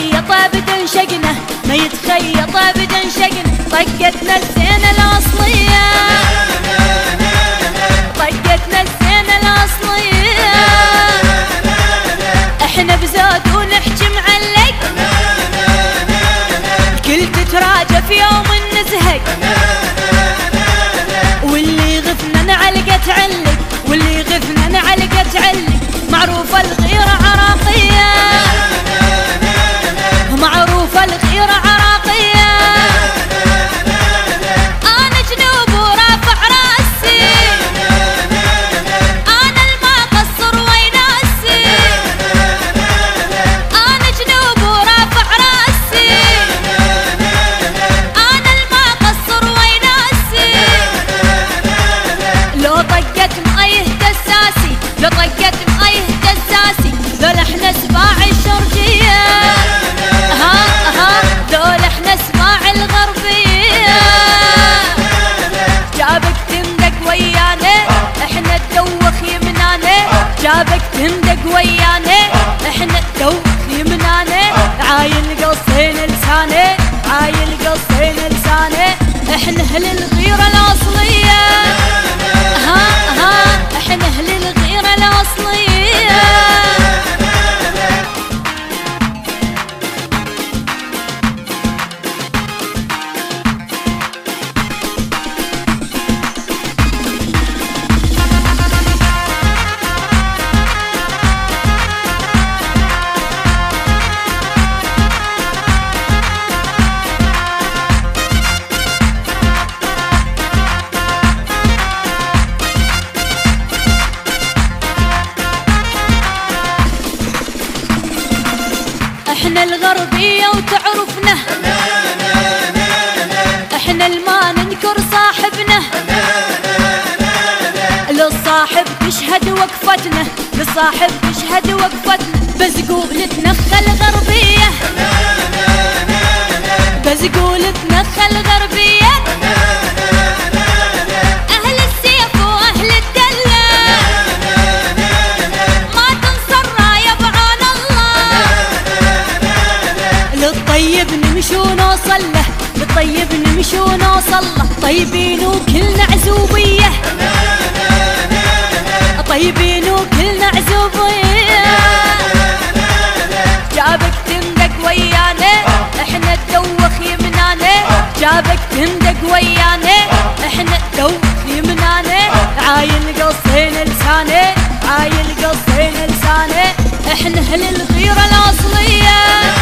يتخيط ابدا شقنا، ما يتخيط ابدا شقنا. طقتنا الزينة الاصلية، طقتنا الزينة الاصلية. احنا بزود ونحكي معلق، الكل تتراجع في يوم النزهق. واللي غفنا نعلقه تعلق، واللي غفنا نعلقه تعلق. معروفة الغيرة عراقية، معروفة الغيرة عراقية. أنا جنوب ورافع راسي، أنا الما قصر ويناسي. أنا جنوب ورافع راسي، أنا الما قصر ويناسي. لو طقت مأيه دساسي، لو طقت مأيه دساسي. ذول احنا سباع الشرقية، ذول احنا سباع الغربية. جابك تندق ويانا، احنا تدوخ يمنانا. جابك تندق ويانا، احنا تدوخ يمنانا. عايل قصين لسانه، عايل قصين لسانه. احنا اهل الغيرة الاصلية، احنا اهل الغيرة الاصلية. احنا الغربية وتعرفنا، احنا الما ننكر صاحبنا. للصاحب تشهد وقفتنا، للصاحب تشهد وقفتنا. بزقول تنخل غربية، بزقول تنخل غربية. اهل السيف واهل الدلة، ما تنصر راية بعون الله. للطيب نمشي ونوصل له، للطيب نمشي ونوصل له. طيبين وكلنا عزوبية، طيبين وكلنا عزوبية. جابك تندق ويانا، احنا تدوخ يمنانا. جابك تندق ويانا، احنا تدوخ يمنانا. عايل قصين لسانه، عايل قصين لسانه. احنا اهل الغيرة الاصلية،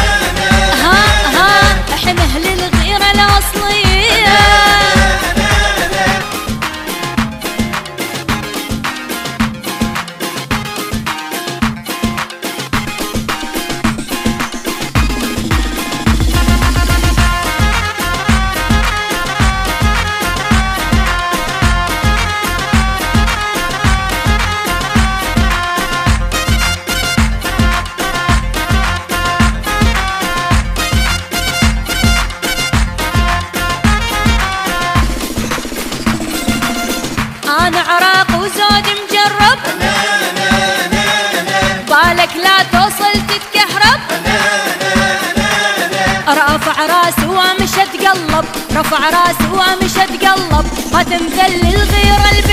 احنا اهل الغيرة الاصلية. أنا عراق وزود مجرب، بالك لا توصل تتكهرب. رافع راسي وامش اتقلب، رفع راسي وامش اتقلب. ما تمثل الغيرة البيت،